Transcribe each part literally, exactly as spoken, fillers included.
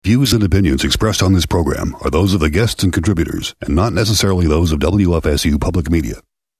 Views and opinions expressed on this program are those of the guests and contributors, and not necessarily those of W F S U Public Media.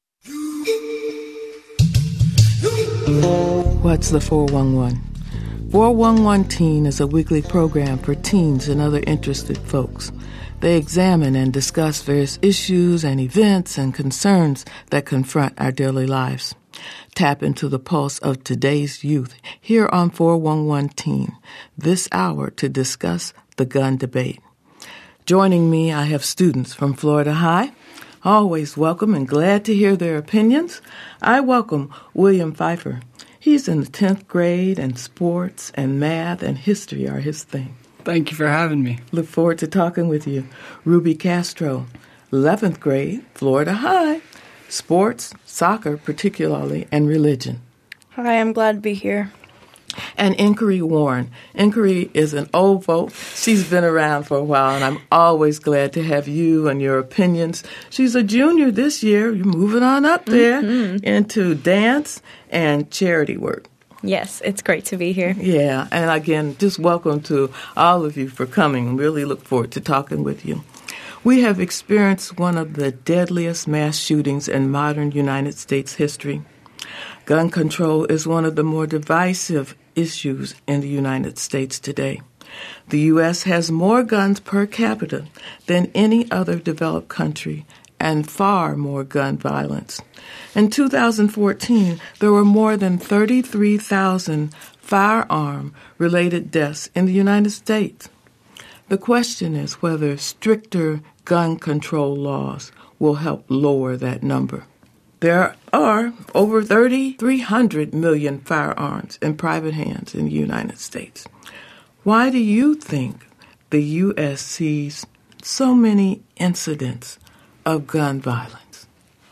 What's the four one one? four one one Teen is a weekly program for teens and other interested folks. They examine and discuss various issues and events and concerns that confront our daily lives. Tap into the pulse of today's youth here on four one one Teen this hour to discuss the gun debate. Joining me, I have students from Florida High. Always welcome and glad to hear their opinions. I welcome William Pfeiffer. He's in the tenth grade, and sports and math and history are his thing. Thank you for having me. Look forward to talking with you. Ruby Castro, eleventh grade, Florida High. Sports, soccer particularly, and religion. Hi, I'm glad to be here. And Inquiry Warren. Inquiry is an old folk. She's been around for a while, and I'm always glad to have you and your opinions. She's a junior this year. You're moving on up there mm-hmm. into dance and charity work. Yes, it's great to be here. Yeah, and again, just welcome to all of you for coming. Really look forward to talking with you. We have experienced one of the deadliest mass shootings in modern United States history. Gun control is one of the more divisive issues in the United States today. The U S has more guns per capita than any other developed country and far more gun violence. In two thousand fourteen, there were more than thirty-three thousand firearm-related deaths in the United States. The question is whether stricter gun control laws will help lower that number. There are over thirty-three hundred million firearms in private hands in the United States. Why do you think the U S sees so many incidents of gun violence?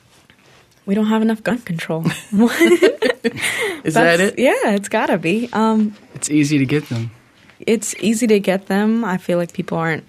We don't have enough gun control. Is that it? Yeah, it's got to be. Um, it's easy to get them. It's easy to get them. I feel like people aren't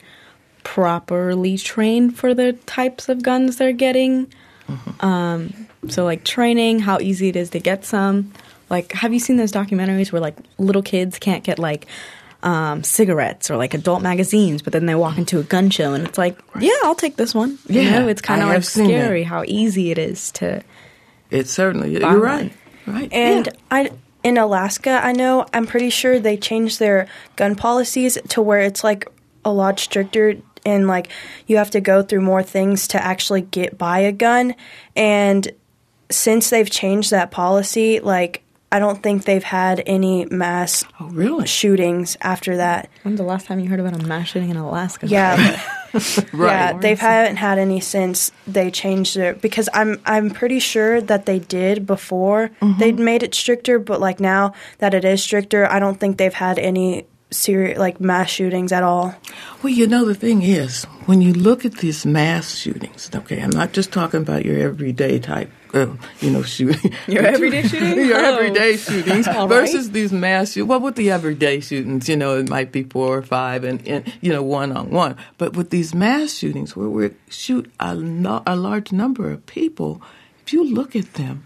properly trained for the types of guns they're getting. Mm-hmm. Um, so, like, training, how easy it is to get some. Like, have you seen those documentaries where, like, little kids can't get, like, um, cigarettes or, like, adult magazines, but then they walk into a gun show and it's like, yeah, I'll take this one. Yeah, you know, it's kind of, like, scary that. How easy it is to... It certainly, you're right. Right. And yeah. I... In Alaska, I know, I'm pretty sure they changed their gun policies to where it's, like, a lot stricter and, like, you have to go through more things to actually get buy a gun. And since they've changed that policy, like, I don't think they've had any mass oh, really? shootings after that. When's the last time you heard about a mass shooting in Alaska? Yeah. Right. Yeah, they haven't had any since they changed it because I'm I'm pretty sure that they did before mm-hmm. they'd made it stricter, but like now that it is stricter, I don't think they've had any serious like mass shootings at all. Well, you know the thing is, when you look at these mass shootings, okay, I'm not just talking about your everyday type, uh, you know, shooting. Your everyday shooting? Your oh. everyday shootings All versus right. these mass shootings. Well, with the everyday shootings, you know, it might be four or five and, and you know, one-on-one. But with these mass shootings where we shoot a, no, a large number of people, if you look at them,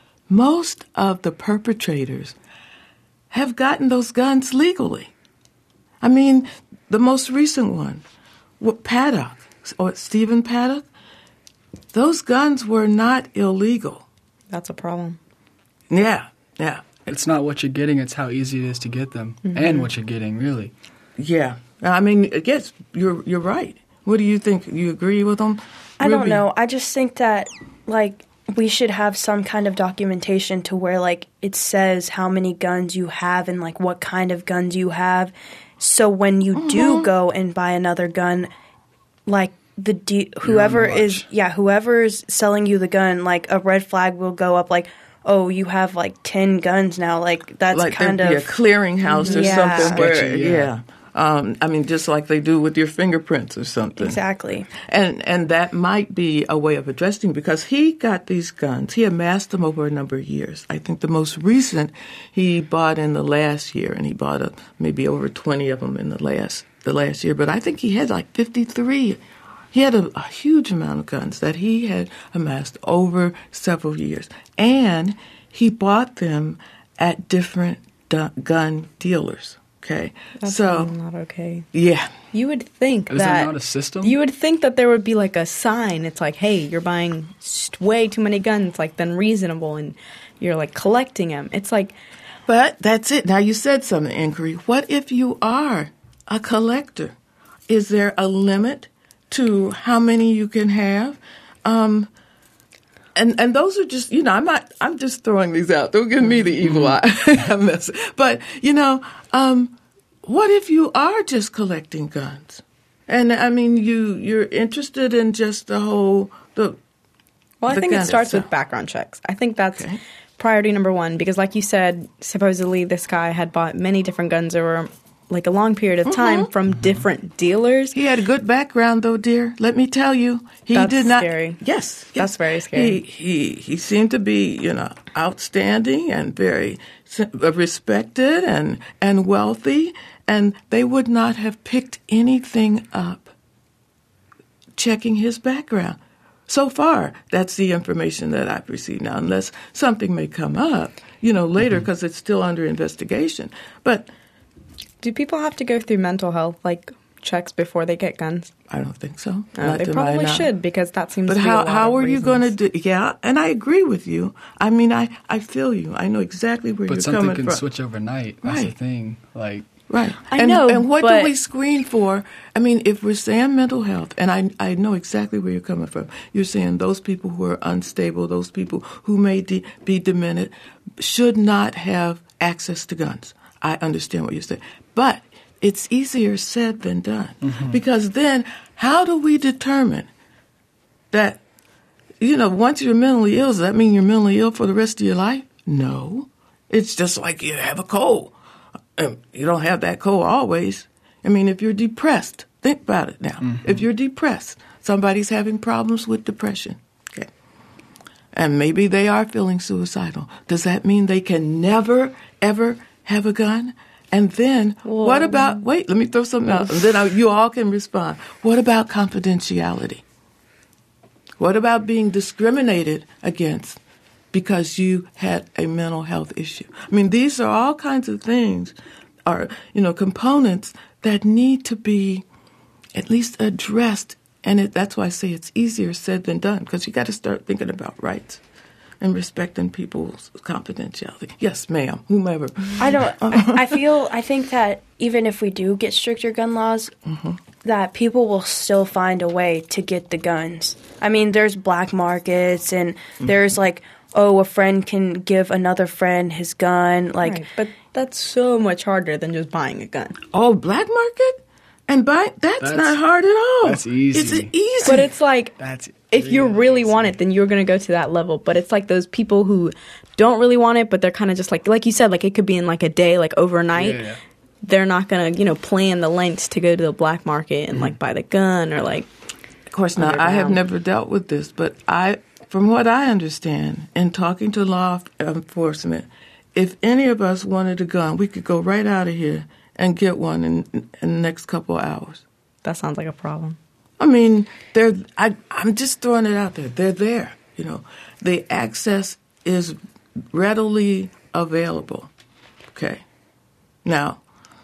most of the perpetrators have gotten those guns legally. I mean, the most recent one, with Paddock, or Stephen Paddock, those guns were not illegal. That's a problem. Yeah, yeah. It's not what you're getting, it's how easy it is to get them, mm-hmm. and what you're getting, really. Yeah. I mean, yes, you're you're right. What do you think? You agree with them? I don't know. I just think that, like, we should have some kind of documentation to where, like, it says how many guns you have and, like, what kind of guns you have. So when you mm-hmm. do go and buy another gun, like the de- whoever is yeah whoever is selling you the gun, like a red flag will go up, like, oh, you have like ten guns now. Like that's like kind of a clearinghouse or yeah. something. Where, Sketchy, yeah. yeah. Um, I mean, just like they do with your fingerprints or something. Exactly. And and that might be a way of addressing, because he got these guns. He amassed them over a number of years. I think the most recent he bought in the last year, and he bought a, maybe over twenty of them in the last the last year. But I think he had like fifty-three. He had a, a huge amount of guns that he had amassed over several years. And he bought them at different du- gun dealers. Okay, That's so not okay. yeah, You would think Is that there not a system? You would think that there would be like a sign. It's like, hey, you're buying st- way too many guns, like then reasonable, and you're like collecting them. It's like, but that's it. Now you said something, Inquiry. What if you are a collector? Is there a limit to how many you can have? Um, and and those are just, you know, I'm not. I'm just throwing these out. Don't give me the evil eye. I'm messing. But you know, um, what if you are just collecting guns? And I mean, you you're interested in just the whole the. well, I the think it gun starts itself. with background checks. I think that's Okay. priority number one because, like you said, supposedly this guy had bought many different guns over like a long period of time Mm-hmm. from different dealers. He had a good background, though, dear. Let me tell you, he That's did not. scary. Yes, yes. That's very scary. He he he seemed to be, you know, outstanding and very s- respected and and wealthy, and they would not have picked anything up checking his background. So far, that's the information that I've received now, unless something may come up, you know, later because it's still under investigation. But Do people have to go through mental health like checks before they get guns? I don't think so. Uh, Not they to my probably knowledge. should because that seems. But to be a how lot how of are you going to reasons. do? Yeah, and I agree with you. I mean, I, I feel you. I know exactly where But you're something coming can from. switch overnight. That's the Right. thing. Like, Right. I and, know, And what but- do we screen for? I mean, if we're saying mental health, and I I know exactly where you're coming from. You're saying those people who are unstable, those people who may de- be demented, should not have access to guns. I understand what you're saying, but it's easier said than done because then how do we determine that? You know, once you're mentally ill, does that mean you're mentally ill for the rest of your life? No. It's just like you have a cold. Um, You don't have that cold always. I mean, if you're depressed, think about it now. If you're depressed, somebody's having problems with depression. Okay. And maybe they are feeling suicidal. Does that mean they can never, ever have a gun? And then what about, wait, let me throw something out, and then I, you all can respond. What about confidentiality? What about being discriminated against because you had a mental health issue? I mean, these are all kinds of things, are, you know, components that need to be at least addressed. And it, that's why I say it's easier said than done, because you got to start thinking about rights and respecting people's confidentiality. Yes, ma'am, whomever. I don't. I, I feel. I think that even if we do get stricter gun laws, that people will still find a way to get the guns. I mean, there's black markets, and there's like, oh, a friend can give another friend his gun. Like, Right, but that's so much harder than just buying a gun. Oh, black market? And buy, that's, That's- not hard at all. that's easy. It's easy. But it's like, that's if you really want it, then you're going to go to that level. But it's like those people who don't really want it, but they're kind of just like, like you said, like it could be in like a day, like overnight. Yeah, yeah. They're not going to, you know, plan the lengths to go to the black market and like buy the gun or like. Of course not. I have underground. never dealt with this, but I, from what I understand, in talking to law enforcement, if any of us wanted a gun, we could go right out of here and get one in, in the next couple of hours. That sounds like a problem. I mean, they're. I, I'm just throwing it out there. They're there. You know, the access is readily available. Okay. Now,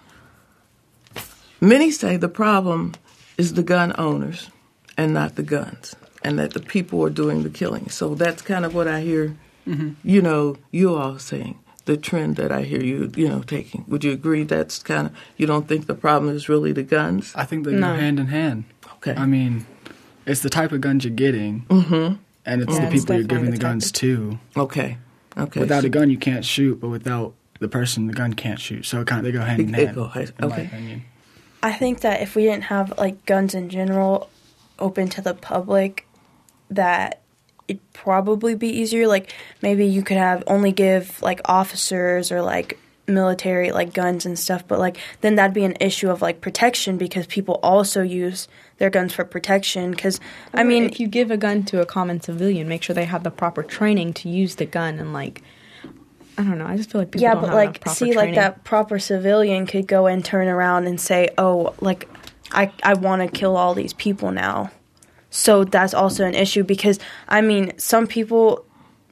many say the problem is the gun owners and not the guns, and that the people are doing the killing. So that's kind of what I hear, you know, you all saying, the trend that I hear you, you know, taking. Would you agree that's kind of, you don't think the problem is really the guns? I think they No. go hand in hand. Okay. I mean, it's the type of guns you're getting, Mm-hmm. and it's Yeah, the it's people you're definitely giving the the type guns of- to. Okay. Okay. Without So- a gun, you can't shoot, but without the person, the gun can't shoot. So it kind of, they go hand in They- they hand, go hand- in my okay. opinion. I think that if we didn't have like guns in general open to the public, that it'd probably be easier. Like maybe you could have only give like officers or like military like guns and stuff, but like then that'd be an issue of like protection because people also use their guns for protection. Because I mean, if you give a gun to a common civilian, make sure they have the proper training to use the gun and like. I don't know. I just feel like people yeah, don't but have like enough proper see, training. like that proper civilian could go and turn around and say, "Oh, like I I want to kill all these people now." So that's also an issue because I mean, some people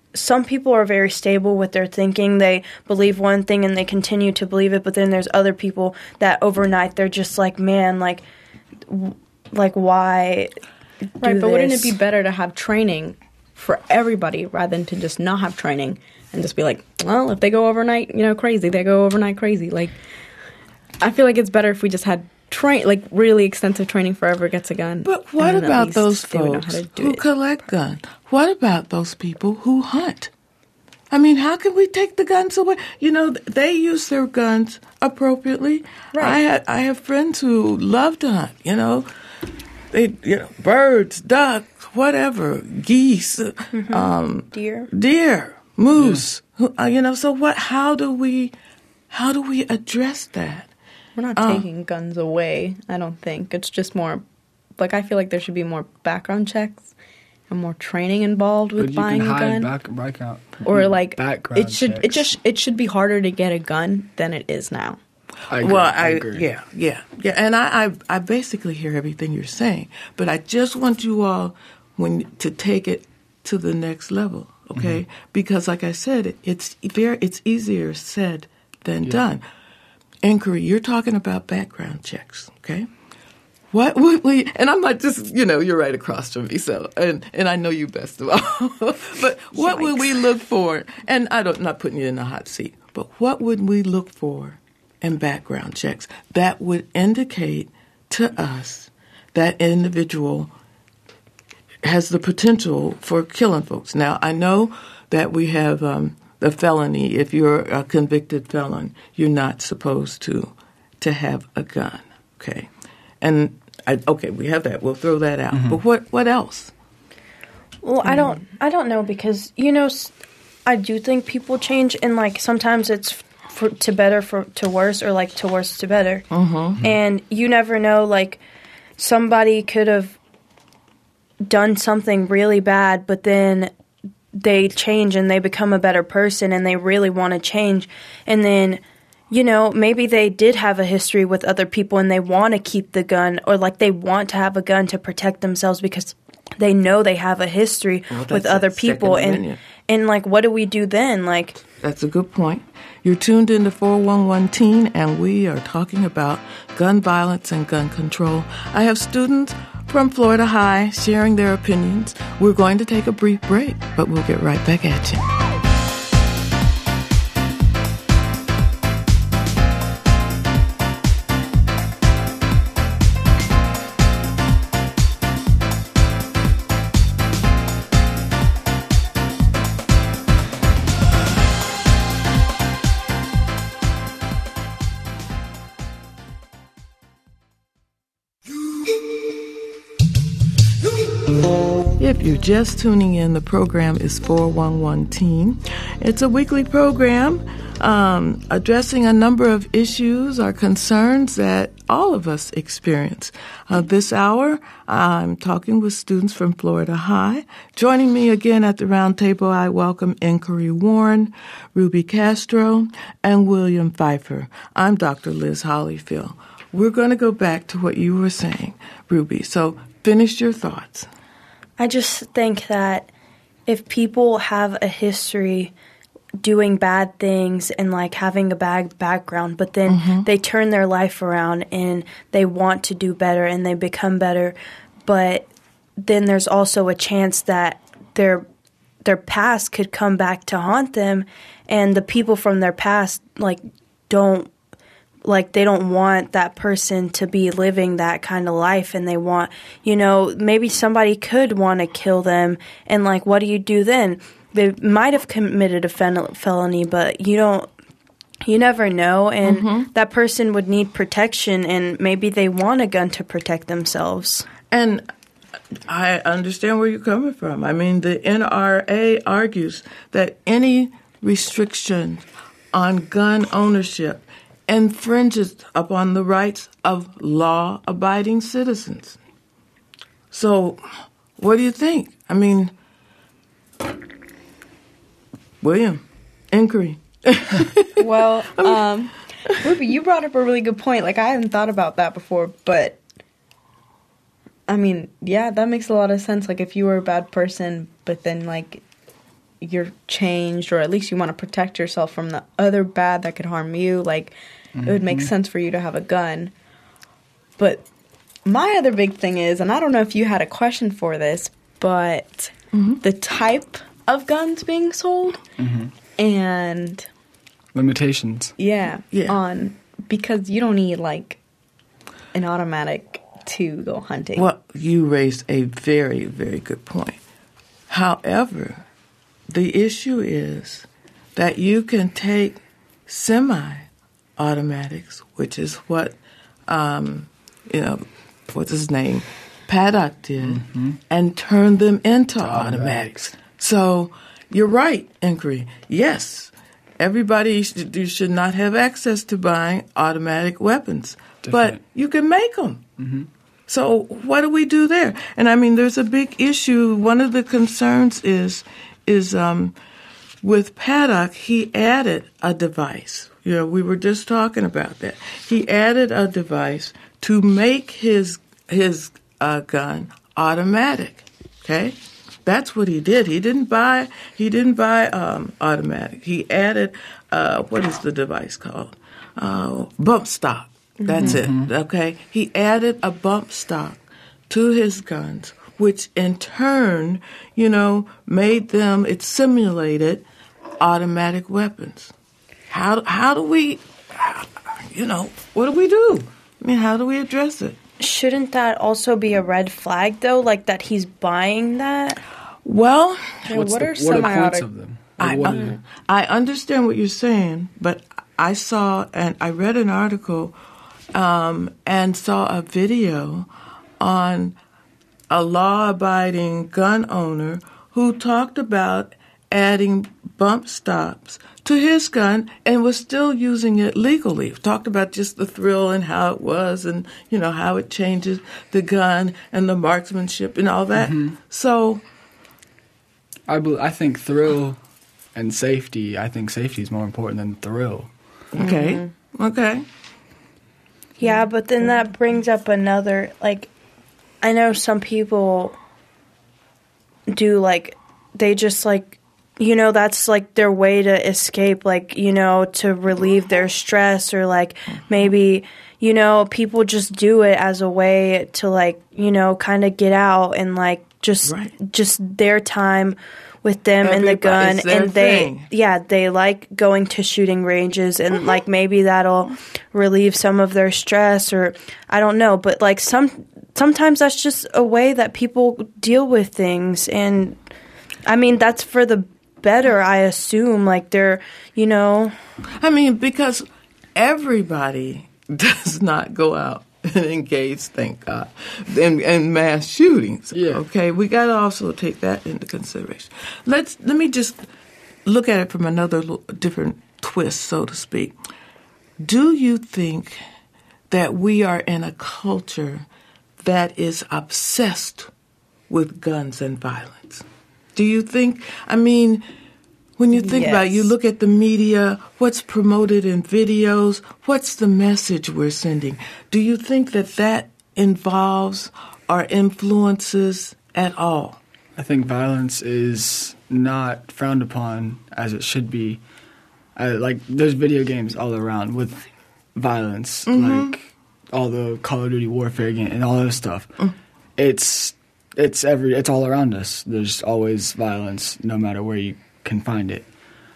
some people are very stable with their thinking. They believe one thing and they continue to believe it, but then there's other people that overnight they're just like, man, like, w- like why do Right, but wouldn't it this? be better to have training for everybody rather than to just not have training and just be like, well, if they go overnight, you know, crazy, they go overnight crazy. Like, I feel like it's better if we just had train, like really extensive training for whoever gets a gun. But what and then at about least those they would know folks how to do who it. collect guns? What about those people who hunt? I mean, how can we take the guns away? You know, they use their guns appropriately. Right. I had, I have friends who love to hunt. You know, they you know birds, duck, whatever, geese, Mm-hmm. um, Deer. deer, moose. Who, uh, you know, so what? How do we how do we address that? We're not Oh. taking guns away, I don't think. It's just more, like, I feel like there should be more background checks and more training involved with But you buying can a hide gun. back, background, or, like, background it should it checks. just it should be harder to get a gun than it is now. I agree, Well, I, I, agree. yeah, yeah, yeah, and I, I, I basically hear everything you're saying, but I just want you all when to take it to the next level, okay? Mm-hmm. Because, like I said, it, it's very, it's easier said than done. Inquiry, you're talking about background checks, okay? What would we? And I'm not just, you know, you're right across from me, so and and I know you best of all. But what would we look for? And I don't, not putting you in the hot seat, but what would we look for in background checks that would indicate to us that individual has the potential for killing folks? Now, I know that we have um, the felony. If you're a convicted felon, you're not supposed to to have a gun, okay? And I, okay, we have that. We'll throw that out. Mm-hmm. But what what else? Well, I don't, I don't know because you know, s- I do think people change, and like sometimes it's for, to better, for to worse, or like to worse to better. Mm-hmm. And you never know. Like somebody could have done something really bad, but then they change and they become a better person, and they really want to change, and then. You know, maybe they did have a history with other people and they want to keep the gun, or like they want to have a gun to protect themselves because they know they have a history Well, that's with other that Second people. And, Amendment. and like, what do we do then? Like, That's a good point. You're tuned into four one one Teen, and we are talking about gun violence and gun control. I have students from Florida High sharing their opinions. We're going to take a brief break, but we'll get right back at you. If you're just tuning in, the program is four one one Teen. It's a weekly program um, addressing a number of issues or concerns that all of us experience. Uh, this hour, I'm talking with students from Florida High. Joining me again at the round table, I welcome Inquiry Warren, Ruby Castro, and William Pfeiffer. I'm Doctor Liz Hollyfield. We're going to go back to what you were saying, Ruby. So finish your thoughts. I just think that if people have a history doing bad things and like having a bad background, but then mm-hmm. they turn their life around and they want to do better and they become better, but then there's also a chance that their their past could come back to haunt them, and the people from their past like don't like they don't want that person to be living that kind of life, and they want, you know, maybe somebody could want to kill them, and like, what do you do then? They might have committed a fel- felony, but you don't, you never know, and mm-hmm. that person would need protection, and maybe they want a gun to protect themselves. And I understand where you're coming from. I mean, the N R A argues that any restriction on gun ownership infringes upon the rights of law-abiding citizens. So, what do you think? I mean, William, inquiry. Well, um, Ruby, you brought up a really good point. Like, I hadn't thought about that before, but, I mean, yeah, that makes a lot of sense. Like, if you were a bad person, but then, like, you're changed, or at least you want to protect yourself from the other bad that could harm you, like, mm-hmm. it would make sense for you to have a gun. But my other big thing is, and I don't know if you had a question for this, but mm-hmm. the type of guns being sold mm-hmm. and limitations. Yeah, yeah. On because you don't need like an automatic to go hunting. Well, you raised a very, very good point. However, the issue is that you can take semi-automatics, which is what, um, you know, what's his name, Paddock did, mm-hmm. and turn them into automatics. So you're right, Inquiry. Yes, everybody should, you should not have access to buying automatic weapons, Definitely. But you can make them. Mm-hmm. So what do we do there? And I mean, there's a big issue. One of the concerns is is um, with Paddock, he added a device. You know, we were just talking about that. He added a device to make his his uh, gun automatic. Okay, that's what he did. He didn't buy he didn't buy um, automatic. He added uh, what is the device called? Uh, bump stock. That's mm-hmm. it, okay? He added a bump stock to his guns, which in turn, you know, made them, it simulated automatic weapons. How how do we, you know, what do we do? I mean, how do we address it? Shouldn't that also be a red flag, though, like that he's buying that? Well, What's what the, are what semi-auto- of them? I, uh, I understand what you're saying, but I saw and I read an article Um, and saw a video on a law-abiding gun owner who talked about adding bump stops to his gun and was still using it legally. Talked about just the thrill and how it was and, you know, how it changes the gun and the marksmanship and all that. Mm-hmm. So I, be- I think thrill and safety, I think safety is more important than thrill. Okay, mm-hmm. okay. Yeah, but then that brings up another, like, I know some people do, like, they just, like, you know, that's, like, their way to escape, like, you know, to relieve their stress, or, like, maybe, you know, people just do it as a way to, like, you know, kind of get out and, like, just, right. just their time with them and the gun, and they thing. yeah they like going to shooting ranges, and mm-hmm. like maybe that'll relieve some of their stress, or I don't know, but like some sometimes that's just a way that people deal with things, and I mean that's for the better, I assume, like they're, you know, I mean, because everybody does not go out and engage, thank God, in, in mass shootings. Yeah. Okay, we got to also take that into consideration. Let's let me just look at it from another different twist, so to speak. Do you think that we are in a culture that is obsessed with guns and violence? Do you think? I mean, when you think yes. about it, you look at the media, what's promoted in videos, what's the message we're sending? Do you think that that involves or influences at all? I think violence is not frowned upon as it should be. I, like, there's video games all around with violence, mm-hmm. like all the Call of Duty warfare game and all that stuff. Mm. It's it's every it's all around us. There's always violence, no matter where you can find it.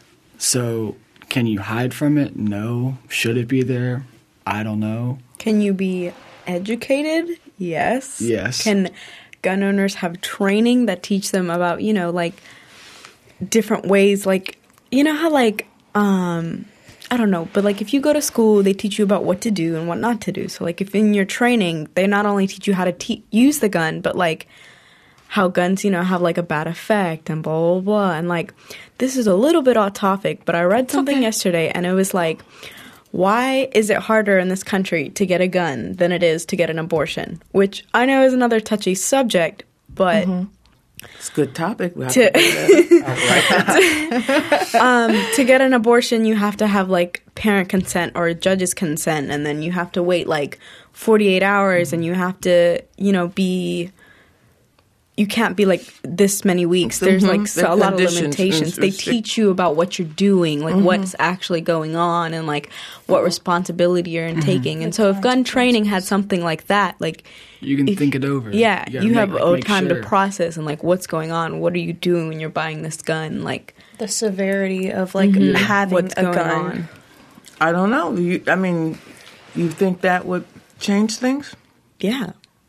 So, can you hide from it? No. Should it be there? I don't know. Can you be educated? Yes. Yes. Can gun owners have training that teach them about, you know, like different ways, like, you know how like, um, I don't know, but like if you go to school, they teach you about what to do and what not to do. So like if in your training, they not only teach you how to te- use the gun, but like how guns, you know, have like a bad effect and blah, blah, blah. And like, this is a little bit off topic, but I read something okay. yesterday and it was like, why is it harder in this country to get a gun than it is to get an abortion? Which I know is another touchy subject, but... Mm-hmm. It's a good topic. We have to, to, um, to get an abortion, you have to have like parent consent or a judge's consent, and then you have to wait like forty-eight hours, and you have to, you know, be you can't be like this many weeks. There's like so, a lot of limitations. They teach you about what you're doing, like mm-hmm. what's actually going on, and like what responsibility you're in taking. Mm-hmm. And so if gun training had something like that, like you can if, think it over. Yeah, you, you make, have like, oh, make time sure. to process and like what's going on. What are you doing when you're buying this gun? Like the severity of like mm-hmm. having what's a going gun. on. I don't know. You, I mean, you think that would change things? Yeah.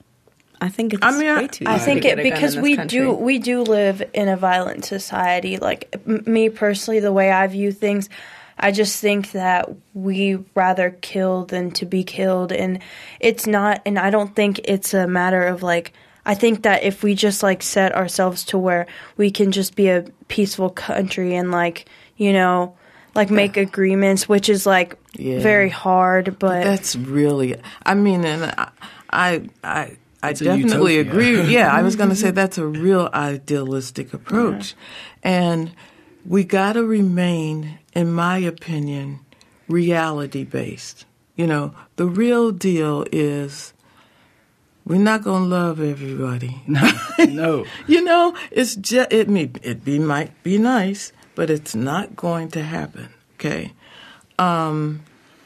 I think it's I mean, way I, too easy I think to it get a gun because in this we country. do we do live in a violent society. Like m- me personally, the way I view things, I just think that we rather kill than to be killed, and it's not. And I don't think it's a matter of like. I think that if we just like set ourselves to where we can just be a peaceful country and like you know, like make agreements, which is like yeah. very hard, but that's really. I mean, and I, I. I I It's a definitely utopia. agree. Yeah, I was going to say that's a real idealistic approach. And we got to remain, in my opinion, reality-based. You know, the real deal is we're not going to love everybody. No, no. You know, it's just, it, may, it be, might be nice, but it's not going to happen, okay? Um...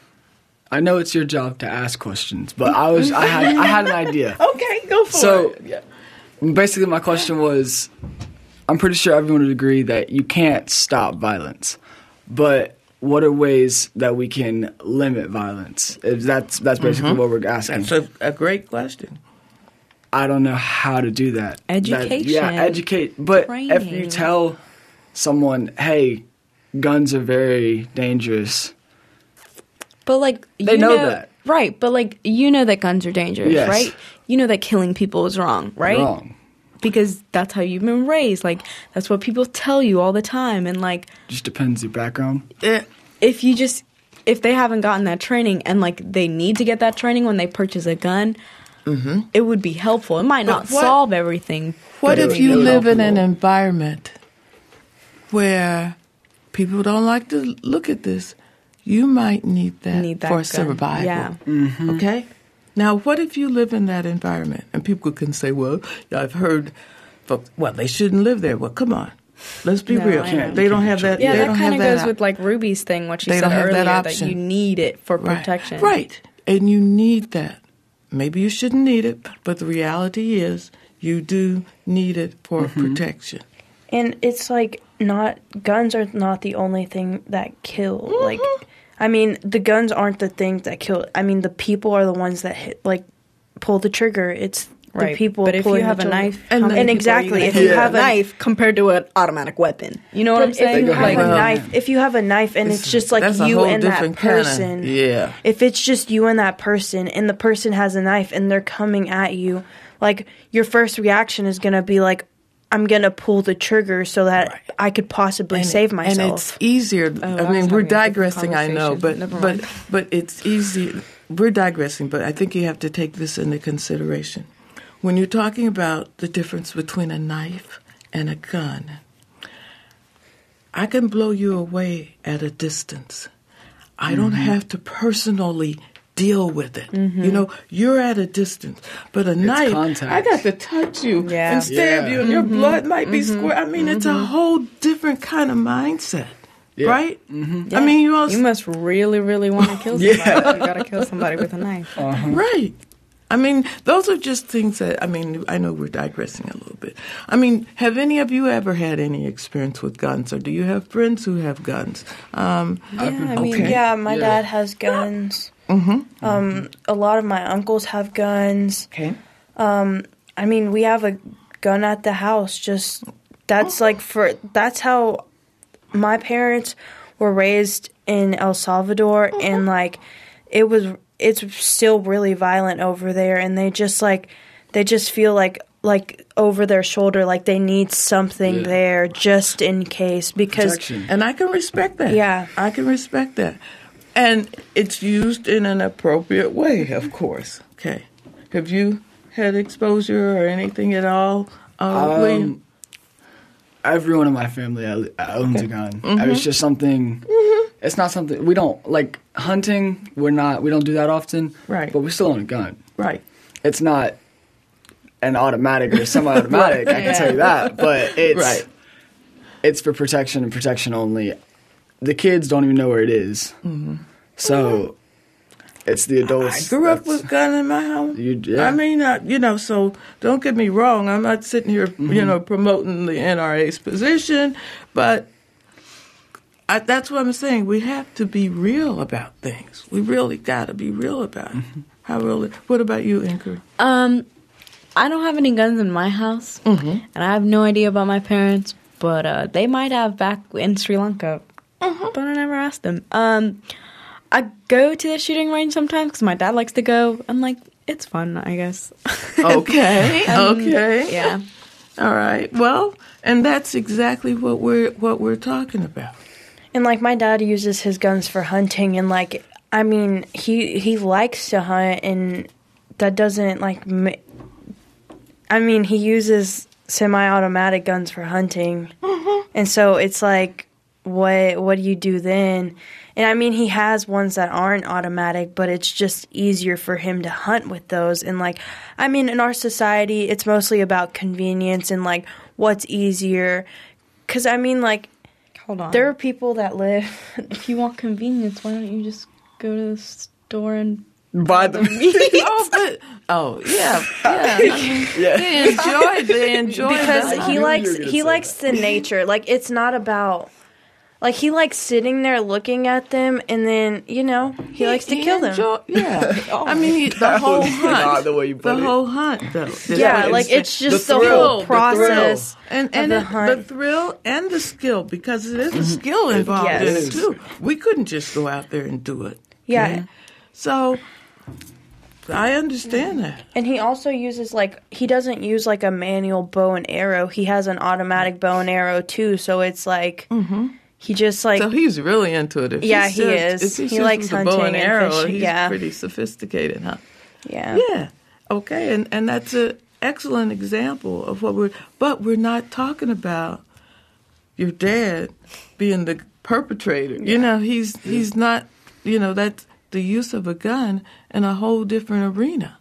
I know it's your job to ask questions, but I was I had I had an idea. Okay, go for so, it. Yeah. Basically, my question was, I'm pretty sure everyone would agree that you can't stop violence, but what are ways that we can limit violence? If that's that's basically Mm-hmm. what we're asking. That's a, a great question. I don't know how to do that. Education. That, yeah, educate. But Training. if you tell someone, hey, guns are very dangerous. But like They you know know that. right? But like you know that guns are dangerous, Yes. right? You know that killing people is wrong, right? Wrong. Because that's how you've been raised. Like that's what people tell you all the time, and like Just depends your background. It, if you just if they haven't gotten that training and like they need to get that training when they purchase a gun, mm-hmm. it would be helpful. It might not what- solve everything. What but it if would you be live in an helpful. environment where people don't like to look at this? You might need that, Need that for gun. survival. Yeah. Mm-hmm. Okay? Now, what if you live in that environment? And people can say, well, I've heard folks, well, they shouldn't live there. Well, come on. Let's be No, real. I know. They don't have that. Yeah, they that don't kind have of that goes op- with like Ruby's thing, what she They said don't have earlier, that that, option. you need it for Right. protection. Right. And you need that. Maybe you shouldn't need it, but the reality is you do need it for Mm-hmm. protection. And it's like not guns are not the only thing that kill. Mm-hmm. Like, I mean, the guns aren't the things that kill. I mean, the people are the ones that hit, like pull the trigger. It's the Right. people. But if you pulling have the a trigger. knife, And- how many and people are exactly, you if gonna you hit have with a- knife compared to an automatic weapon, you know what I'm But saying? if you Like- have a Well, knife, if you have a knife and it's just like That's a you whole and that different kinda- person, yeah. if it's just you and that person, and the person has a knife and they're coming at you, like your first reaction is gonna be like, I'm gonna pull the trigger so that Right. I could possibly And- save myself. And it's easier. Oh, I I was mean, we're having a different digressing, I know, but conversation. Never but mind. but it's easy. We're digressing, but I think you have to take this into consideration when you're talking about the difference between a knife and a gun. I can blow you away at a distance. I don't have to personally deal with it. You know, you're at a distance, but a knife, contact. I got to touch you Yeah. and stab Yeah. you, and your blood might be square. I mean, it's a whole different kind of mindset, Yeah. right? I mean, you also You must really, really want to kill somebody. Yeah. You got to kill somebody with a knife. right. I mean, those are just things that, I mean, I know we're digressing a little bit. I mean, have any of you ever had any experience with guns, or do you have friends who have guns? Um, Yeah, I mean, Okay. yeah, my Yeah. dad has guns. mm-hmm. Um, a lot of my uncles have guns. Okay. I mean, we have a gun at the house. Just that's like for that's how my parents were raised in El Salvador, and like it was. It's still really violent over there, and they just like they just feel like like over their shoulder, like they need something Yeah. there just in case because Protection. And I can respect that. Yeah. I can respect that. And it's used in an appropriate way, of course. Okay. Have you had exposure or anything at all, uh, William? Um, everyone in my family uh, owns a gun. Mm-hmm. It's just something. It's not something we don't like hunting. We're not. We don't do that often. Right. But we still own a gun. Right. It's not an automatic or semi-automatic. I can tell you that, but it's Right. it's for protection and protection only. The kids don't even know where it is. Mm-hmm. So it's the I adults. grew up that's- with gun in my home. You- yeah. I mean, uh, you know, so don't get me wrong. I'm not sitting here, Mm-hmm. you know, promoting the N R A's position, but I, that's what I'm saying. We have to be real about things. We really got to be real about it. Mm-hmm. How real? it- What about you, Ingrid? Um, I don't have any guns in my house, and I have no idea about my parents, but uh, they might have back in Sri Lanka. But I never asked them. Um, I go to the shooting range sometimes because my dad likes to go. I'm like, it's fun, I guess. Okay, Um, okay, Yeah. all right. Well, and that's exactly what we're what we're talking about. And like my dad uses his guns for hunting, and like I mean he he likes to hunt, and that doesn't like. Ma- I mean he uses semi-automatic guns for hunting, and so it's like, what what do you do then? And I mean he has ones that aren't automatic, but it's just easier for him to hunt with those. And like I mean in our society, it's mostly about convenience and like what's easier. Because I mean like. Hold on. There are people that live. If you want convenience, why don't you just go to the store and By the oh, but, oh, yeah, yeah. I mean, Yeah. They enjoy. They enjoy because that. he knew likes you were gonna he say likes the nature. Like it's not about like he likes sitting there looking at them, and then you know he, likes to kill them. enjoy- Yeah, I mean he, the whole was hunt. not the way you put the it. whole hunt, though. Yeah, That's like what it's just The the, thrill, whole the process and of and the it, hunt. the thrill and the skill, because it is a skill involved in Yes. it too. We couldn't just go out there and do it. yeah, So I understand that. and he also uses like he doesn't use like a manual bow and arrow. He has an automatic bow and arrow too. So it's like he just like So he's really into it. If Yeah, he shoots- is. If He shoots likes with a bow and hunting and arrow, fishing, he's yeah. pretty sophisticated, huh? yeah. Yeah. Okay, and and that's an excellent example of what we're. But we're not talking about your dad being the perpetrator. You know, he's he's not. You know, that's the use of a gun in a whole different arena.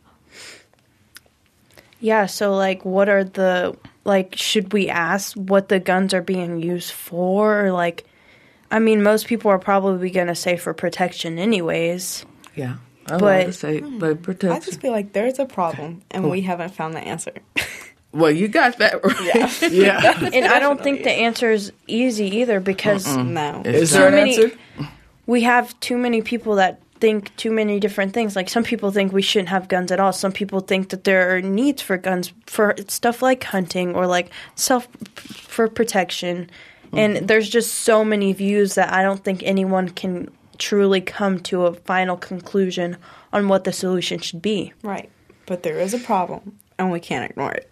Yeah, so like what are the like should we ask what the guns are being used for, or like I mean most people are probably going to say for protection anyways. Yeah, I But- want to say, but I protection. just feel like there's a problem, and we haven't found the answer. Well, you got that right. Yeah. And I don't think the answer is easy either because No. Is So there an many- answer? we have too many people that think too many different things. Like some people think we shouldn't have guns at all. Some people think that there are needs for guns for stuff like hunting or like self for protection. And there's just so many views that I don't think anyone can truly come to a final conclusion on what the solution should be. Right. But there is a problem, and we can't ignore it.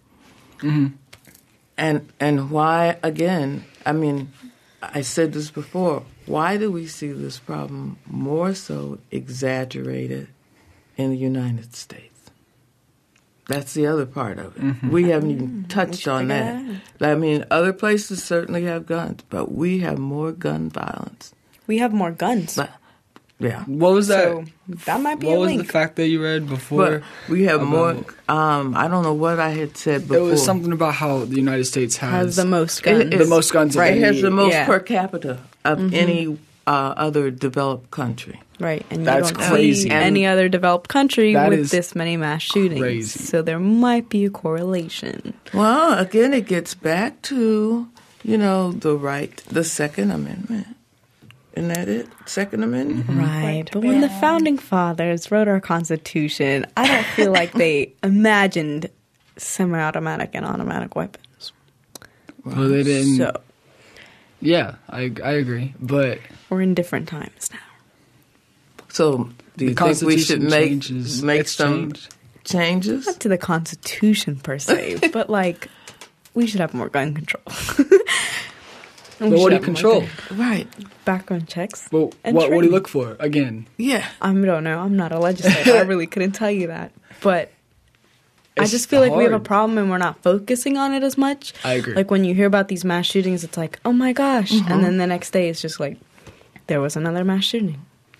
And and why again? I mean, I said this before. Why do we see this problem more so exaggerated in the United States? That's the other part of it. We haven't even touched on that. I mean, other places certainly have guns, but we have more gun violence. We have more guns. But yeah, What was that? So that might be what a was link. the fact that you read before? but we have more. about- Um, I don't know what I had said It before. was something about how the United States has, Has the most guns. It- the it's- most guns of Right, it any. has the most Yeah. per capita of any uh, other developed country. Right, and That's you don't crazy. see And- any other developed country That with is this many mass shootings. crazy. So there might be a correlation. Well, again, it gets back to, you know, the right, the Second Amendment. Isn't that it? Second Amendment? Right, but when the founding fathers wrote our Constitution, I don't feel like they imagined semi-automatic and automatic weapons. Well, they didn't. So Yeah, I I agree, but we're in different times now. So, do you the think we should Constitution make changes. make It's some changed. changes? Not to the Constitution per se, but like we should have more gun control. But what do you control? Right. Background checks. Well, And what what do you training. look for again? Yeah. I don't know. I'm not a legislator. I really couldn't tell you that. But I It's just feel like we have a hard. problem and we're not focusing on it as much. I agree. Like when you hear about these mass shootings, it's like, oh my gosh. And then the next day it's just like, there was another mass shooting.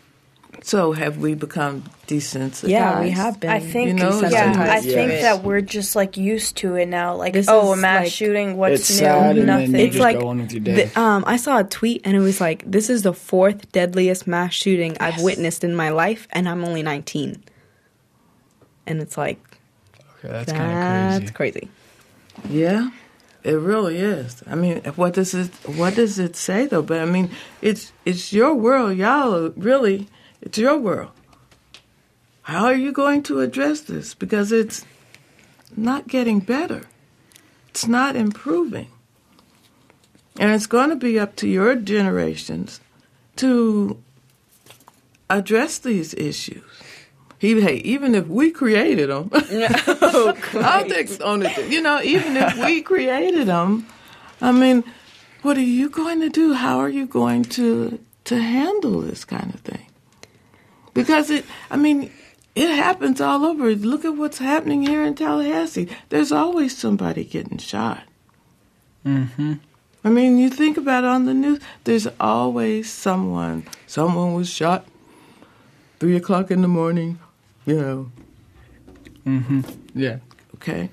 So have we become desensitized? Yeah, we have been. I think, You know, yeah, desensitized I to think it. that we're just like used to it now. Like, This oh, a is, mass like- shooting. What's It's new? sad, and Nothing. then you It's just like go on with your day. the, um, I saw a tweet and it was like, "This is the fourth deadliest mass shooting I've witnessed in my life, and I'm only nineteen." And it's like, Okay, that's that's, kind of crazy. crazy. Yeah, it really is. I mean, what does it what does it say though? But I mean, it's it's your world, y'all. Really, it's your world. How are you going to address this? Because it's not getting better. It's not improving. And it's going to be up to your generations to address these issues. He, hey, even if we created them, I'll take on it. You know, even if we created them, I mean, what are you going to do? How are you going to to handle this kind of thing? Because it, I mean, it happens all over. Look at what's happening here in Tallahassee. There's always somebody getting shot. Mm-hmm. I mean, you think about it on the news, there's always someone, someone was shot three o'clock in the morning, you know, Mm-hmm. Yeah. okay?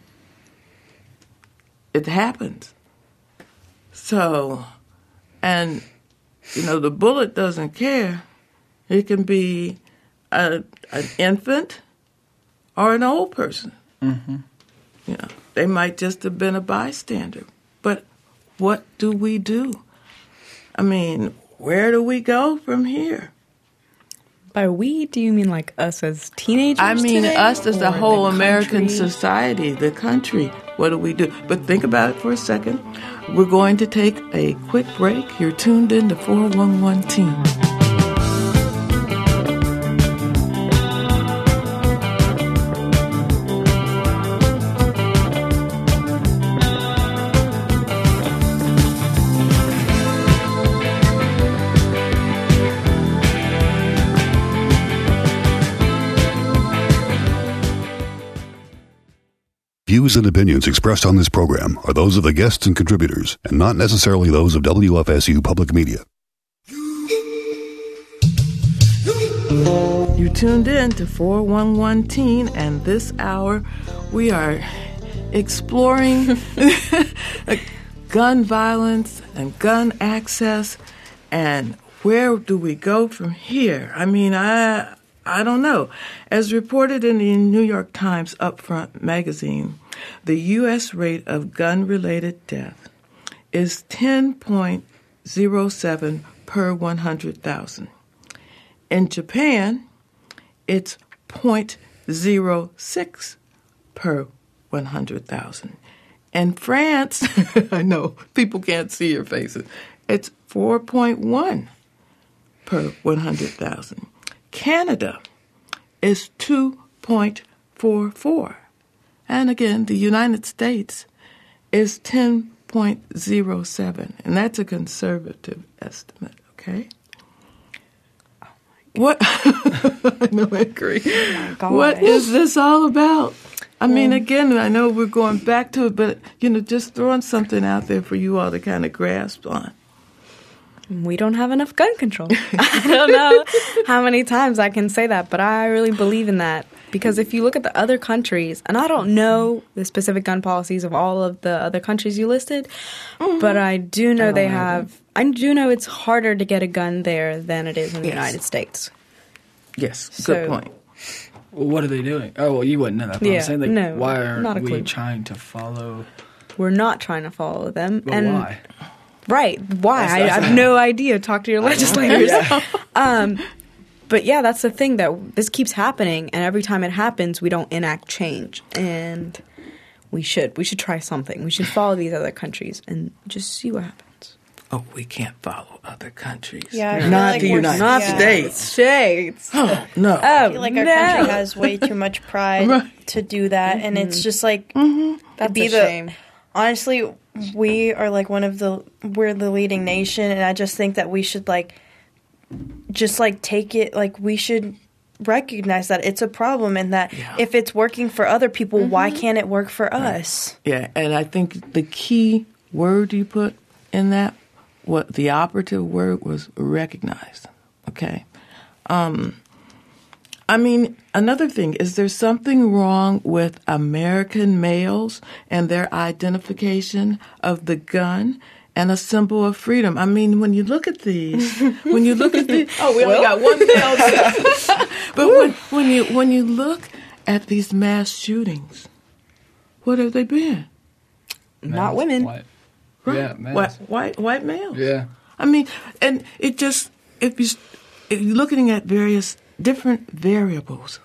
It happens. So, and, you know, the bullet doesn't care. It can be a, an infant or an old person. Mm-hmm. You know, they might just have been a bystander. But what do we do? I mean, where do we go from here? By we, do you mean like us as teenagers? I mean, today? us as Or the whole American country? society, the country. What do we do? But think about it for a second. We're going to take a quick break. You're tuned in to four one one Team. Views and opinions expressed on this program are those of the guests and contributors and not necessarily those of W F S U Public Media. You tuned in to four one one Teen, and this hour we are exploring gun violence and gun access, and where do we go from here? I mean, I I don't know. As reported in the New York Times Upfront magazine, the U S rate of gun-related death is ten point oh seven per one hundred thousand. In Japan, it's zero point zero six per one hundred thousand. In France, I know, people can't see your faces, it's four point one per one hundred thousand. Canada is two point four four. And again, the United States is ten point oh seven. And that's a conservative estimate, okay? What? I know, I agree. God. What is this all about? I mean, again, I know we're going back to it, but, you know, just throwing something out there for you all to kind of grasp on. We don't have enough gun control. I don't know how many times I can say that, but I really believe in that. Because if you look at the other countries, and I don't know the specific gun policies of all of the other countries you listed, mm-hmm. but I do know I they have, them. I do know it's harder to get a gun there than it is in the yes. United States. Yes, so, good point. Well, what are they doing? Oh, well, you wouldn't know that. But yeah, I'm saying, like, no, why are not a we clue. trying to follow? We're not trying to follow them. But and why? Right. Why? That's, I, that's I have no idea. Talk to your legislators. yeah. um, but yeah, that's the thing, that this keeps happening, and every time it happens, we don't enact change. And we should. We should try something. We should follow these other countries and just see what happens. Oh, we can't follow other countries. Yeah, I feel not like the we're- United Not yeah. States. States. Oh, no. Oh, I feel like our no. country has way too much pride Right. to do that, and it's just like Mm-hmm. That's be a the- shame. honestly, we are like one of the we're the leading nation, and I just think that we should like just like take it like we should recognize that it's a problem, and that Yeah. if it's working for other people, why can't it work for us? Yeah, and I think the key word you put in that, what the operative word was, recognized. Okay, um, I mean, another thing, is there something wrong with American males and their identification of the gun and a symbol of freedom? I mean, when you look at these, when you look at these, oh, we only got one male. But when, when you when you look at these mass shootings, what have they been? Males, Not women. White. Right. Yeah, males. White, white, white males. Yeah. I mean, and it just, if, you, if you're looking at various different variables,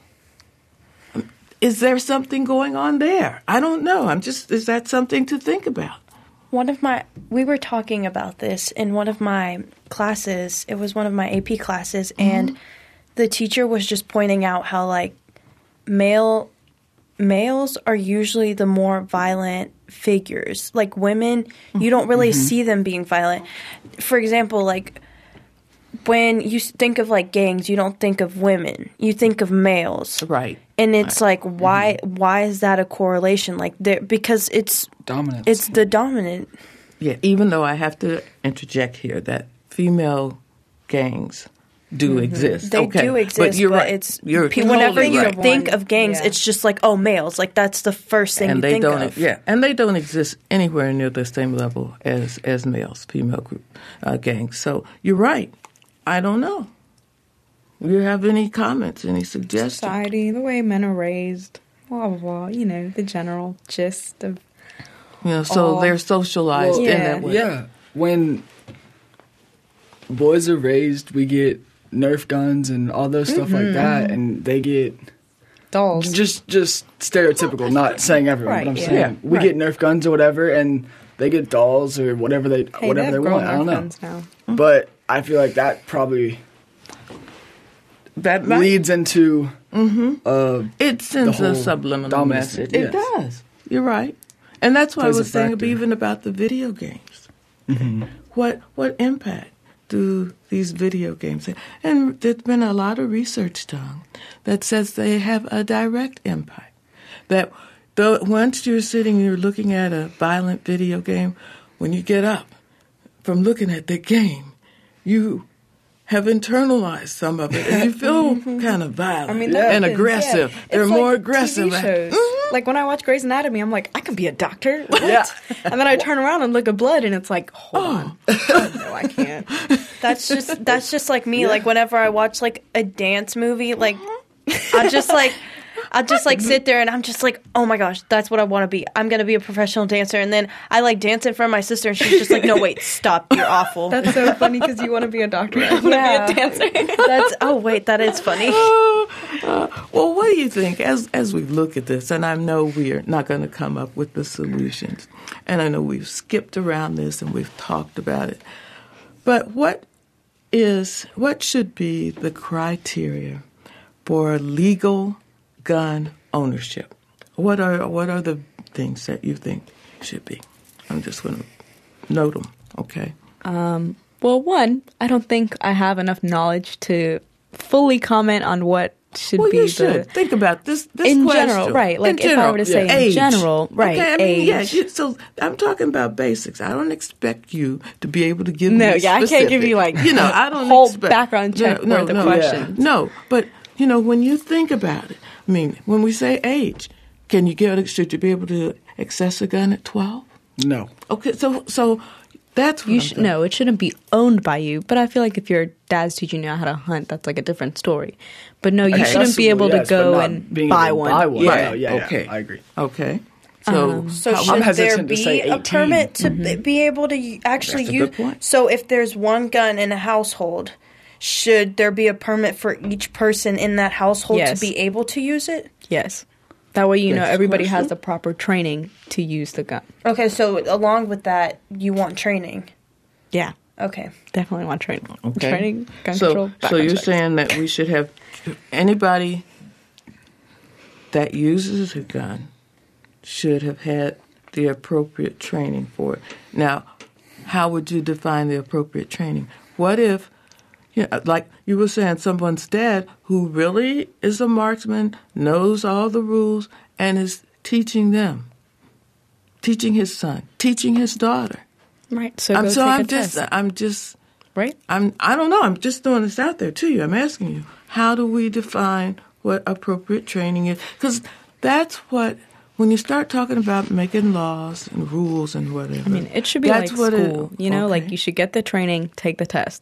is there something going on there? I don't know. I'm just, is that something to think about? One of my, we were talking about this in one of my classes. It was one of my A P classes, mm-hmm. and the teacher was just pointing out how, like, male males are usually the more violent figures. Like, women, you don't really mm-hmm. see them being violent. For example, like, when you think of, like, gangs, you don't think of women. You think of males. Right. And it's right. like, why mm-hmm. why is that a correlation? Like, there, because it's dominant. It's the dominant. Yeah, even though I have to interject here that female gangs do mm-hmm. exist. They okay. do exist, but, you're but right. it's you're whenever totally you right. think of gangs, yeah. it's just like, oh, males. Like, that's the first thing and you they think don't, of. Yeah, and they don't exist anywhere near the same level as as males, female group uh, gangs. So you're right. I don't know. Do you have any comments, any suggestions? Society, the way men are raised, blah, blah, blah. You know, the general gist of... You know, so all. they're socialized Well, in yeah. that way. Yeah. When boys are raised, we get Nerf guns and all those stuff Mm-hmm. like that, and they get... Dolls. Just just stereotypical, not saying everyone, Right, but I'm yeah. saying Yeah, we right. get Nerf guns or whatever, and they get dolls or whatever they Hey, whatever they, they, have want. I don't know. guns now. But I feel like that probably That might, leads into uh, it sends the a whole subliminal dominance message. thing, It yes. does. You're right. And that's why I Plays a was saying factor. even about the video games. What what impact do these video games have? And there's been a lot of research done that says they have a direct impact. That the, once you're sitting, you're looking at a violent video game, when you get up from looking at the game, you have internalized some of it, and you feel kind of violent I mean, that and happens, aggressive. yeah. They're It's more like aggressive. T V shows. Mhm. Like, when I watch Grey's Anatomy, I'm like, I can be a doctor. What? Yeah. And then I turn around and look at blood, and it's like, hold Oh. on. Oh, no, I can't. That's just that's just like me. Like, whenever I watch like a dance movie, like I just like I just like sit there and I'm just like, oh my gosh, that's what I want to be. I'm gonna be a professional dancer. And then I like dance in front of my sister, and she's just like, no, wait, stop, you're awful. That's so funny because you want to be a doctor. I want to Yeah. be a dancer. That's oh wait, that is funny. Uh, well, what do you think as as we look at this? And I know we're not going to come up with the solutions, and I know we've skipped around this and we've talked about it. But what is what should be the criteria for legal gun ownership? What are what are the things that you think should be? I'm just going to note them. Okay. Um, well, one, I don't think I have enough knowledge to fully comment on what should Well, be you the... should think about this. This in question. general, right? Like, In if I were to say yeah. in Age. general, right? Okay, I mean, age. yeah. You, so I'm talking about basics. I don't expect you to be able to give No, me yeah, I can't specific. give you, like, you know, I don't whole expect, background check no, for the no, questions. No, but you know, when you think about it, I mean, when we say age, can you get? Should you be able to access a gun at twelve? No. Okay, so so that's what You I'm should thinking. no, it shouldn't be owned by you. But I feel like if your dad's teaching you how to hunt, that's like a different story. But no, you shouldn't be able Accessible, yes, to go but not and being buy able to one. Buy one. Yeah, Yeah, yeah, yeah, okay. I agree. Okay, so Um, So how- should I'm there hesitant to be say a eighteen. permit to b- be able to y- actually That's a use? good point. So if there's one gun in a household, should there be a permit for each person in that household Yes. to be able to use it? Yes, that way you know Next everybody has question. the proper training to use the gun. Okay, so along with that, you want training. Yeah, Okay. definitely want training. Okay. Training, gun so, control. so background you're checks. saying that we should have anybody that uses a gun should have had the appropriate training for it. Now, how would you define the appropriate training? What if, you know, like you were saying, someone's dad who really is a marksman, knows all the rules, and is teaching them, teaching his son, teaching his daughter. Right. So I'm, go so take I'm a just, test. I'm just. Right. I'm I don't know, I'm just throwing this out there to you. I'm asking you, how do we define what appropriate training is. Because that's what, when you start talking about making laws and rules and whatever. I mean, it should be that's like what school. It, you know, okay. like you should get the training, take the test.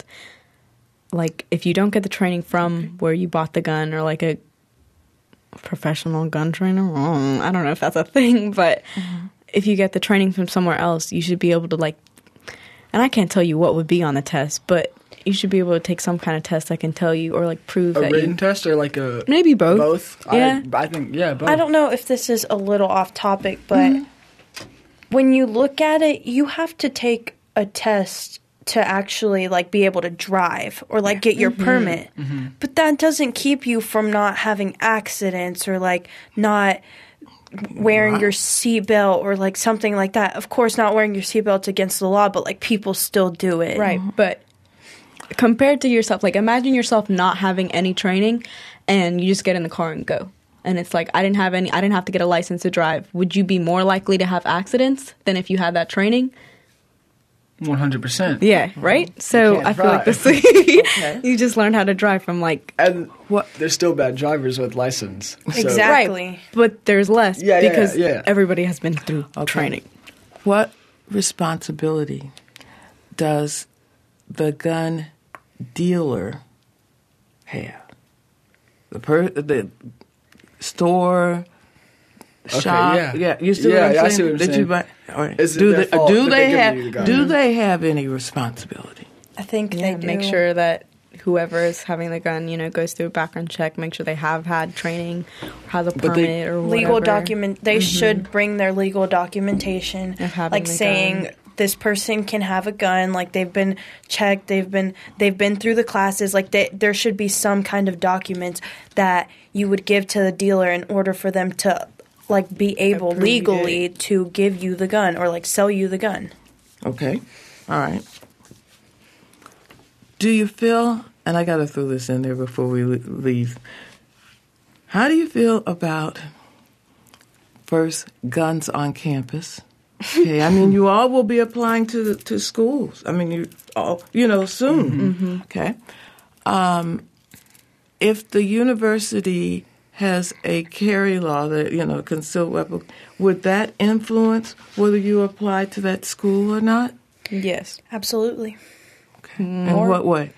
Like if you don't get the training from where you bought the gun or like a professional gun trainer, mm, I don't know if that's a thing, but mm-hmm. if you get the training from somewhere else, you should be able to like, and I can't tell you what would be on the test, but you should be able to take some kind of test that can tell you or like prove a that written you, test or like a maybe both. Both. Yeah, I, I think yeah. Both. I don't know if this is a little off topic, but Mm-hmm. when you look at it, you have to take a test to actually like be able to drive or like get your Mm-hmm. permit. But that doesn't keep you from not having accidents or like not wearing Right. your seatbelt or like something like that. Of course, not wearing your seatbelt's against the law, but like people still do it. right. But compared to yourself, like imagine yourself not having any training and you just get in the car and go. And it's like, I didn't have any, I didn't have to get a license to drive. Would you be more likely to have accidents than if you had that training? one hundred percent. Yeah, right? So can't I feel like drive. this, you just learned how to drive from like, And What- there's still bad drivers with license. So- Exactly. right, but there's less Yeah, yeah, because yeah. everybody has been through Okay. training. What responsibility does the gun dealer have? The per the store, Okay, shop. yeah. you see Yeah, what I'm yeah, I saying? see what you're That you saying. buy- all right. Is it do their they fault do that they they give have you the gun? do they have any responsibility? I think Yeah, they do. make sure that whoever is having the gun, you know, goes through a background check, make sure they have had training, has a But they- permit or whatever. legal document they should bring their legal documentation Of having like the saying gun. this person can have a gun, like they've been checked, they've been they've been through the classes, like they, there should be some kind of document that you would give to the dealer in order for them to like be able Approve legally it. to give you the gun or like sell you the gun. Okay, all right. Do you feel? And I got to throw this in there before we le- leave. How do you feel about first guns on campus? Okay, I mean, you all will be applying to the, to schools. I mean, you all, you know, soon. Mm-hmm. Okay, um, if the university has a carry law that you know concealed weapon, would that influence whether you apply to that school or not? Yes. Absolutely. Okay. More- In what way?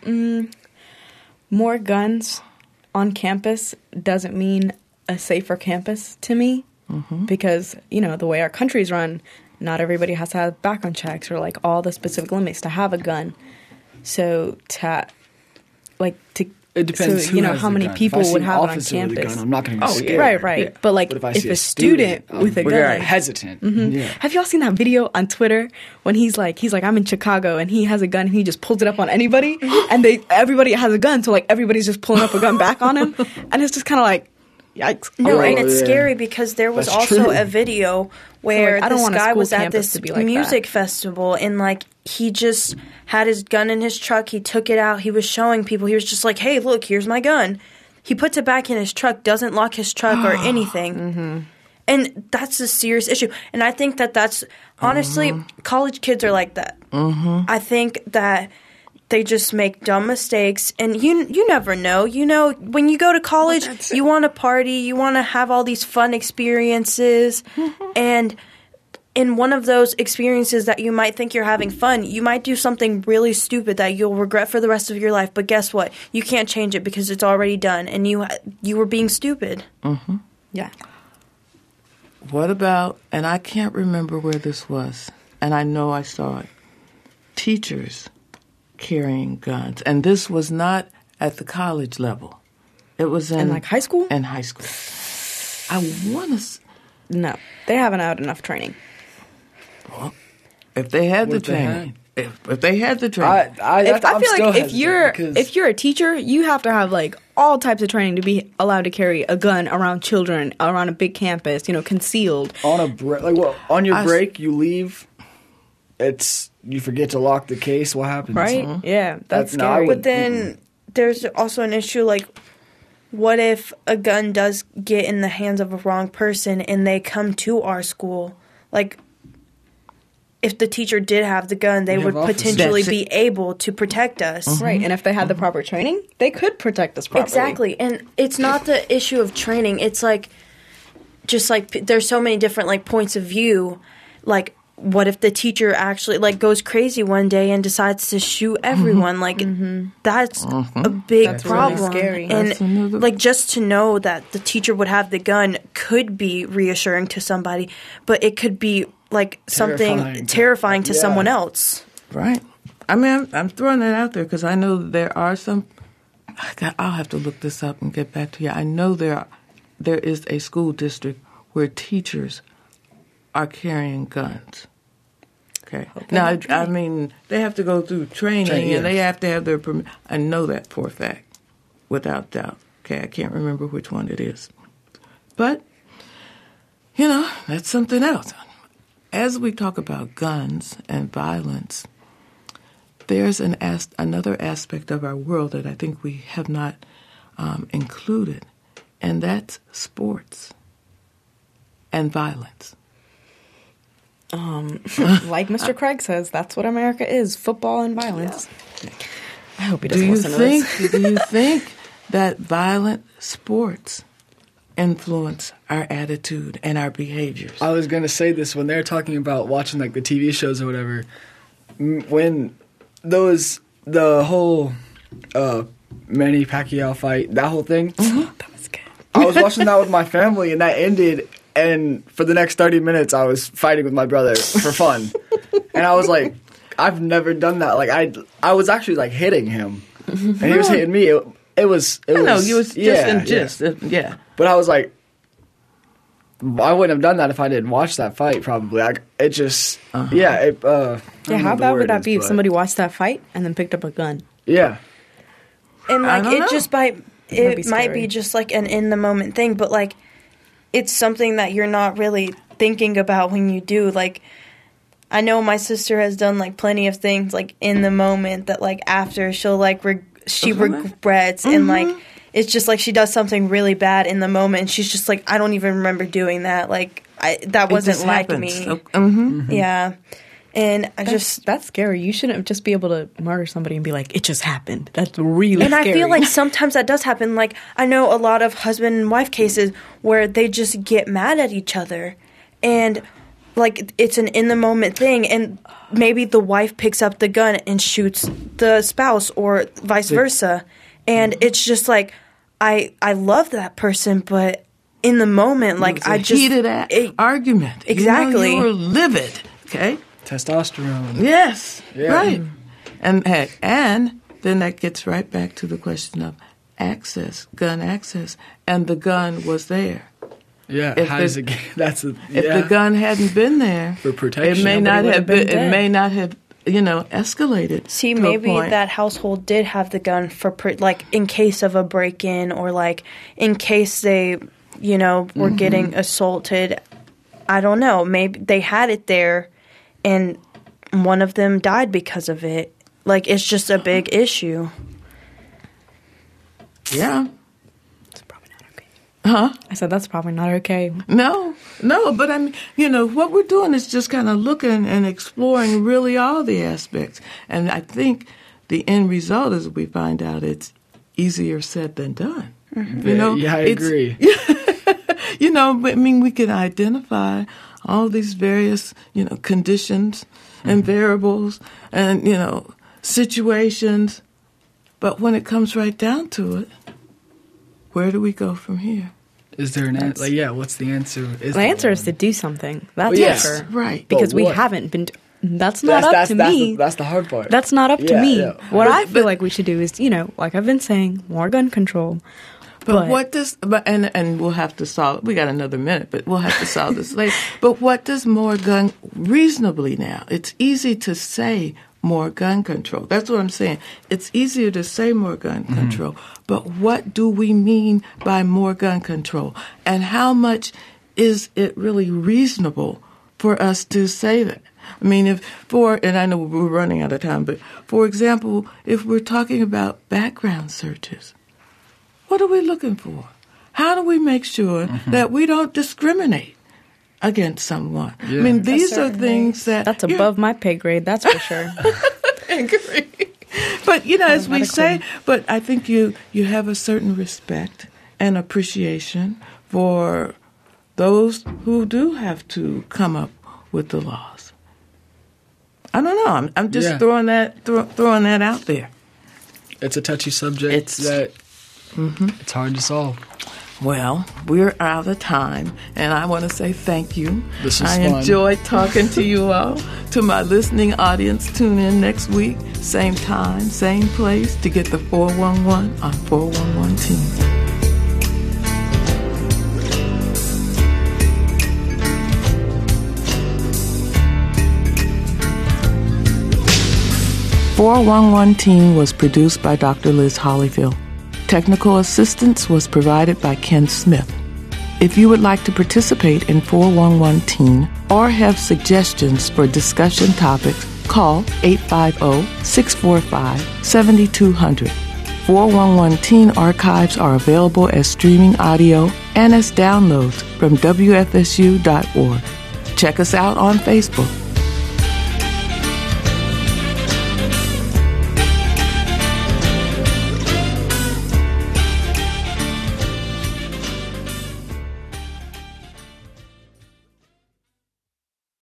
More guns on campus doesn't mean a safer campus to me because, you know, the way our country's run, not everybody has to have background checks or like all the specific limits to have a gun. So to, like, to, It depends so, who you know, has how the many gun. people If I would see have it on an officer with a campus. gun, I'm not going to be Oh, yeah. scared. Right, right. But, like, But if, I if see a student I'm with a very gun- hesitant. Mm-hmm. Yeah. Have y'all seen that video on Twitter when he's like, he's like, I'm in Chicago and he has a gun and he just pulls it up on anybody and they everybody has a gun, so like everybody's just pulling up a gun back on him, and it's just kind of like, yikes. No, Oh, and it's yeah. scary because there was That's also true. a video where like, I don't this want a guy school was at campus this to be like music that. festival and like he just had his gun in his truck. He took it out. He was showing people. He was just like, "Hey, look, here's my gun." He puts it back in his truck, doesn't lock his truck or anything. Mm-hmm. And that's a serious issue. And I think that that's honestly, Mm-hmm. college kids are like that. Mm-hmm. I think that they just make dumb mistakes, and you you never know. You know, when you go to college, you want to party, you want to have all these fun experiences, and in one of those experiences that you might think you're having fun, you might do something really stupid that you'll regret for the rest of your life. But guess what? You can't change it because it's already done, and you you were being stupid. Yeah. What about, and I can't remember where this was, and I know I saw it, teachers carrying guns. And this was not at the college level. It was in... In like high school? In high school. I want to... No, they haven't had enough training. Well, if they had What the if they training... If, if they had the training... I, I, If, I'm I feel still like if hesitant you're because if you're a teacher, you have to have like all types of training to be allowed to carry a gun around children around a big campus, you know, concealed. on a break, like well, on your I s- break, you leave. It's you forget to lock the case. What happens? Right? Yeah, that's That's- no, I scary. would- But then there's also an issue like, what if a gun does get in the hands of a wrong person and they come to our school? Like, if the teacher did have the gun, they We would have officers. potentially That's be it. able to protect us. Right, and if they had the proper training, they could protect us properly. Exactly. And it's not the issue of training. It's like, just like, p- there's so many different, like, points of view. Like, what if the teacher actually, like, goes crazy one day and decides to shoot everyone? Like, that's a big That's really problem. scary. And, That's another- like, just to know that the teacher would have the gun could be reassuring to somebody, but it could be, like, something Terrifying. terrifying to Yeah. someone else. Right. I mean, I'm, I'm throwing that out there because I know there are some. I got, I'll have to look this up and get back to you. I know there are, there is a school district where teachers are carrying guns. Okay. Now, I, I mean, they have to go through training Training, and they yes. have to have their permit. I know that for a fact, without doubt. Okay, I can't remember which one it is. But, you know, that's something else. As we talk about guns and violence, there's an as- another aspect of our world that I think we have not um, included, and that's sports and violence. Um, like Mister Craig says, that's what America is: football and violence. I hope he Do doesn't you listen think? to this. Do you think that violent sports influence our attitude and our behaviors? I was gonna say this when they're talking about watching like the T V shows or whatever. m- When those the whole uh, Manny Pacquiao fight, that whole thing, That was good. I was watching that with my family, and that ended. And for the next thirty minutes, I was fighting with my brother for fun, and I was like, I've never done that. Like I, I was actually like hitting him, and he was hitting me. It, it was, it I was, know you was just yeah, in yeah. gist, uh, yeah. But I was like, I wouldn't have done that if I didn't watch that fight. Probably, like it just, Uh-huh. yeah. It, uh, I don't Yeah, know how what the bad word would that is, be if but- somebody watched that fight and then picked up a gun? Yeah, And I like don't it know. just might That'd be it might scary. be just like an in the moment thing, but like it's something that you're not really thinking about when you do. Like I know my sister has done like plenty of things like in the moment that like after she'll like reg- she Uh-huh. regrets and like it's just like she does something really bad in the moment and she's just like I don't even remember doing that. Like I that It wasn't just like happens. me. So, mhm. Yeah. And I That's, just that's scary. You shouldn't just be able to murder somebody and be like, it just happened. That's really And scary. I feel like sometimes that does happen. Like, I know a lot of husband and wife cases where they just get mad at each other. And, like, it's an in the moment thing. And maybe the wife picks up the gun and shoots the spouse or vice versa. And it's just like, I I love that person, but in the moment, like, It was a I just. heated a- it- argument. Exactly. You, know, you were livid. Okay. testosterone. Yes. Yeah. Right. And heck, and then that gets right back to the question of access, gun access, and the gun was there. Yeah, If how the- does it get, that's a, If yeah. the gun hadn't been there, For protection. it may Nobody not would have have been been. It dead. may not have, you know, escalated. See, to a maybe point. that household did have the gun for, per- like, in case of a break in or, like, in case they, you know, were Mm-hmm. getting assaulted. I don't know. Maybe they had it there and one of them died because of it. Like, it's just a big issue. Yeah. That's probably not okay. Huh? I said, that's probably not okay. No, no, but I mean, you know, what we're doing is just kind of looking and exploring really all the aspects. And I think the end result is we find out it's easier said than done. You know, yeah, I it's- agree. You know, but, I mean, we can identify all these various, you know, conditions and variables and, you know, situations. But when it comes right down to it, where do we go from here? Is there an answer? Like, yeah, what's the answer? Is The there answer is one? to do something. That's Well, yes. for sure. Right. Because But we what? haven't been. That's not That's up that's to that's me. the, that's the hard part. That's not up to Yeah, me. yeah. What But- I feel but- like we should do is, you know, like I've been saying, more gun control. But, But- what does but and and we'll have to solve. We got another minute, but we'll have to solve this later. But what does more gun reasonably now? It's easy to say more gun control. That's what I'm saying. It's easier to say more gun control, but what do we mean by more gun control? And how much is it really reasonable for us to say that? I mean, if for, and I know we're running out of time, but for example, if we're talking about background searches, what are we looking for? How do we make sure that we don't discriminate against someone. Yeah. I mean, these are certainly. things that That's you- above my pay grade, that's for sure. agree. But you know, as we Automatically. say, but I think you you have a certain respect and appreciation for those who do have to come up with the laws. I don't know. I'm, I'm just Yeah. throwing that throw, throwing that out there. It's a touchy subject It's- that it's hard to solve. Well, we're out of time, and I want to say thank you. This was I fun. enjoyed talking to you all. To my listening audience, tune in next week, same time, same place, to get the four one one on four one one Team. four one one Teen was produced by Doctor Liz Hollyfield. Technical assistance was provided by Ken Smith. If you would like to participate in four one one Teen or have suggestions for discussion topics, call eight five zero, six four five, seven two zero zero. four one one Teen archives are available as streaming audio and as downloads from W F S U dot org. Check us out on Facebook.